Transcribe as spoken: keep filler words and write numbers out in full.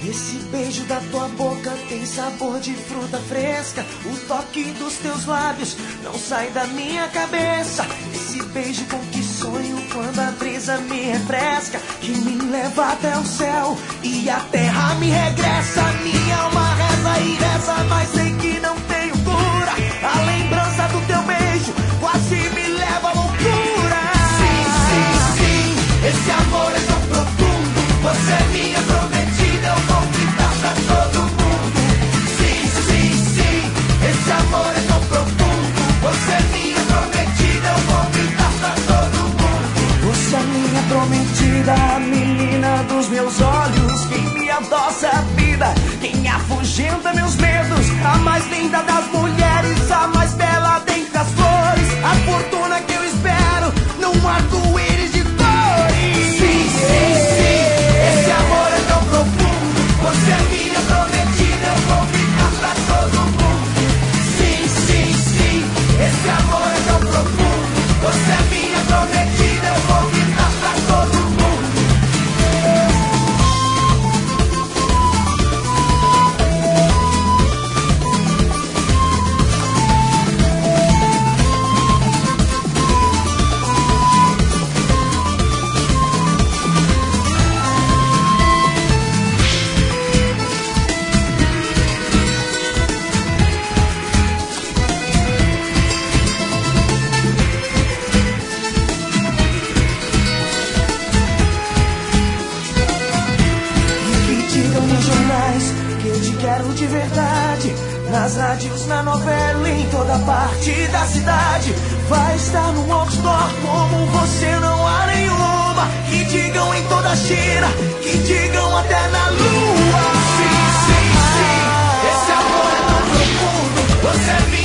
Esse beijo da tua boca tem sabor de fruta fresca. O toque dos teus lábios não sai da minha cabeça. Esse beijo com que sonho quando a brisa me refresca, que me leva até o céu e a terra me regressa. Minha alma reza e reza, mas sei que não tenho cura. A lembrança do teu beijo quase me leva à loucura. Sim, sim, sim, esse amor é tão profundo. Você é minha prometida, eu vou gritar pra todo mundo. Sim, sim, sim, esse amor é tão profundo. Você é minha prometida, eu vou gritar pra todo mundo. Você é minha prometida, a menina dos meus olhos, quem me adoça a vida, quem afugenta meus medos, a mais linda das mulheres, a mais bela dentre as flores, a fortuna que eu espero num arco-íris de cores. Sim, sim, sim, esse amor é tão profundo. Você é minha prometida, eu vou ficar pra todo mundo. Sim, sim, sim, esse amor é tão profundo. Você é minha prometida, eu vou ficar pra todo mundo. Quero de verdade, nas rádios, na novela, em toda parte da cidade. Vai estar no outdoor como você não há nenhuma. Que digam em toda a China, que digam até na lua. Sim, sim, sim, esse amor é tão profundo. Você é minha